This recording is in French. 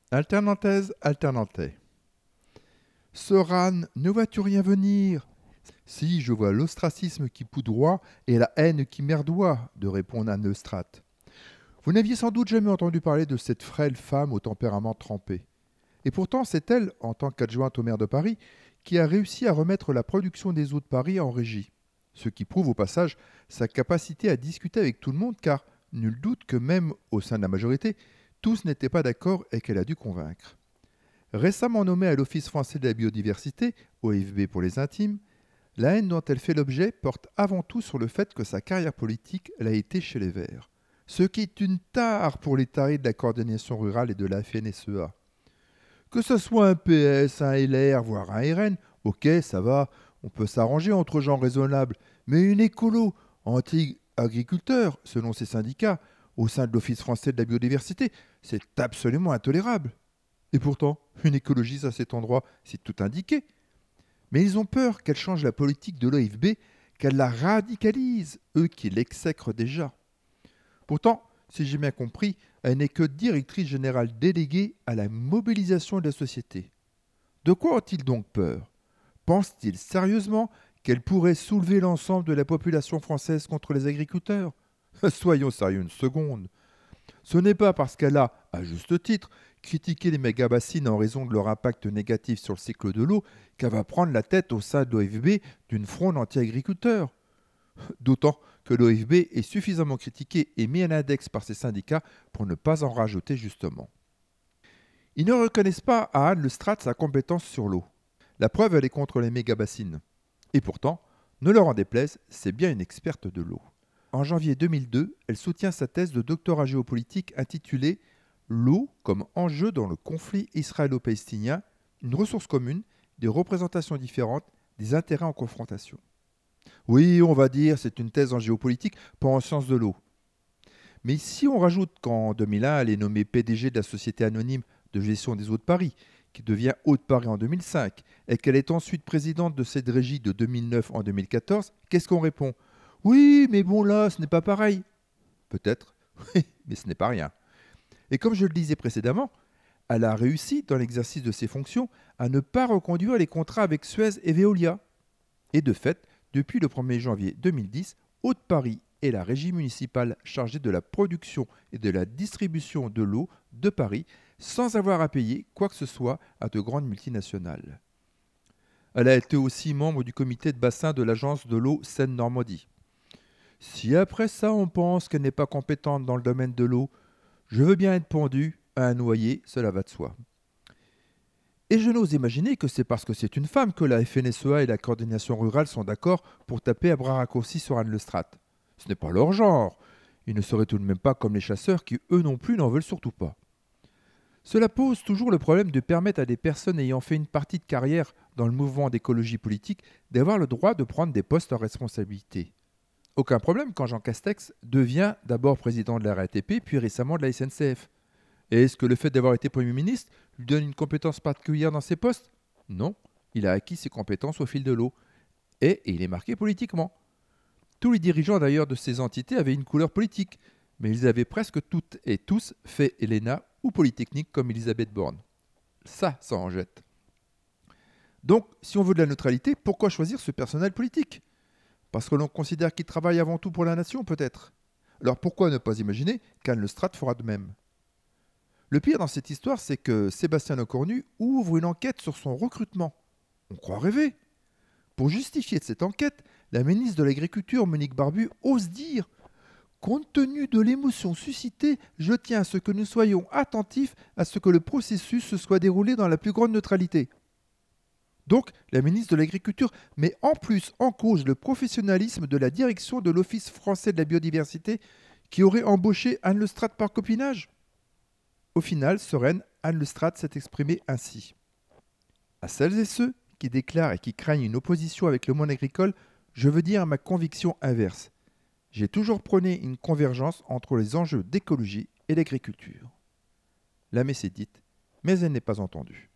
Alternantaise, alternantais. Soran, ne vois-tu rien venir? Si, je vois l'ostracisme qui poudroie et la haine qui merdoie, de répondre Anne Lestrade. Vous n'aviez sans doute jamais entendu parler de cette frêle femme au tempérament trempé. Et pourtant, c'est elle, en tant qu'adjointe au maire de Paris, qui a réussi à remettre la production des eaux de Paris en régie. Ce qui prouve au passage sa capacité à discuter avec tout le monde, car nul doute que même au sein de la majorité, tous n'étaient pas d'accord et qu'elle a dû convaincre. Récemment nommée à l'Office français de la biodiversité, OFB pour les intimes, la haine dont elle fait l'objet porte avant tout sur le fait que sa carrière politique l'a été chez les Verts. Ce qui est une tare pour les tarés de la coordination rurale et de la FNSEA. Que ce soit un PS, un LR, voire un RN, ok, ça va, on peut s'arranger entre gens raisonnables. Mais une écolo, anti-agriculteur, selon ses syndicats, au sein de l'Office français de la biodiversité, c'est absolument intolérable. Et pourtant, une écologiste à cet endroit, c'est tout indiqué. Mais ils ont peur qu'elle change la politique de l'OFB, qu'elle la radicalise, eux qui l'exècrent déjà. Pourtant, si j'ai bien compris, elle n'est que directrice générale déléguée à la mobilisation de la société. De quoi ont-ils donc peur? Pensent-ils sérieusement qu'elle pourrait soulever l'ensemble de la population française contre les agriculteurs? Soyons sérieux une seconde. Ce n'est pas parce qu'elle a, à juste titre, critiqué les méga-bassines en raison de leur impact négatif sur le cycle de l'eau qu'elle va prendre la tête au sein de l'OFB d'une fronde anti-agriculteurs. D'autant que l'OFB est suffisamment critiqué et mis à l'index par ses syndicats pour ne pas en rajouter justement. Ils ne reconnaissent pas à Anne Lestrade sa compétence sur l'eau. La preuve, elle est contre les méga-bassines. Et pourtant, ne leur en déplaise, c'est bien une experte de l'eau. En janvier 2002, elle soutient sa thèse de doctorat géopolitique intitulée L'eau comme enjeu dans le conflit israélo-palestinien, une ressource commune, des représentations différentes, des intérêts en confrontation. Oui, on va dire, c'est une thèse en géopolitique, pas en sciences de l'eau. Mais si on rajoute qu'en 2001, elle est nommée PDG de la Société anonyme de gestion des eaux de Paris, qui devient Eau de Paris en 2005, et qu'elle est ensuite présidente de cette régie de 2009 en 2014, qu'est-ce qu'on répond? Oui, mais bon là, ce n'est pas pareil. Peut-être, oui, mais ce n'est pas rien. Et comme je le disais précédemment, elle a réussi, dans l'exercice de ses fonctions, à ne pas reconduire les contrats avec Suez et Veolia. Et de fait, depuis le 1er janvier 2010, Haute-Paris est la régie municipale chargée de la production et de la distribution de l'eau de Paris sans avoir à payer quoi que ce soit à de grandes multinationales. Elle a été aussi membre du comité de bassin de l'agence de l'eau Seine-Normandie. Si après ça on pense qu'elle n'est pas compétente dans le domaine de l'eau, je veux bien être pendu à un noyer, cela va de soi. Et je n'ose imaginer que c'est parce que c'est une femme que la FNSEA et la coordination rurale sont d'accord pour taper à bras raccourcis sur Anne Lestrade. Ce n'est pas leur genre. Ils ne seraient tout de même pas comme les chasseurs qui, eux non plus, n'en veulent surtout pas. Cela pose toujours le problème de permettre à des personnes ayant fait une partie de carrière dans le mouvement d'écologie politique d'avoir le droit de prendre des postes en responsabilité. Aucun problème quand Jean Castex devient d'abord président de la RATP puis récemment de la SNCF. Et est-ce que le fait d'avoir été Premier ministre lui donne une compétence particulière dans ses postes? Non, il a acquis ses compétences au fil de l'eau. Et il est marqué politiquement. Tous les dirigeants d'ailleurs de ces entités avaient une couleur politique, mais ils avaient presque toutes et tous fait Elena ou Polytechnique comme Elisabeth Borne. Ça en jette. Donc, si on veut de la neutralité, pourquoi choisir ce personnel politique? Parce que l'on considère qu'il travaille avant tout pour la nation, peut-être. Alors pourquoi ne pas imaginer qu'Anne Lestrade fera de même? Le pire dans cette histoire, c'est que Sébastien Lecornu ouvre une enquête sur son recrutement. On croit rêver. Pour justifier cette enquête, la ministre de l'Agriculture, Monique Barbu, ose dire: compte tenu de l'émotion suscitée, je tiens à ce que nous soyons attentifs à ce que le processus se soit déroulé dans la plus grande neutralité. Donc, la ministre de l'Agriculture met en plus en cause le professionnalisme de la direction de l'Office français de la biodiversité qui aurait embauché Anne Lestrade par copinage. Au final, sereine, Anne Lestrade s'est exprimée ainsi. À celles et ceux qui déclarent et qui craignent une opposition avec le monde agricole, je veux dire ma conviction inverse. J'ai toujours prôné une convergence entre les enjeux d'écologie et d'agriculture. La messe est dite, mais elle n'est pas entendue.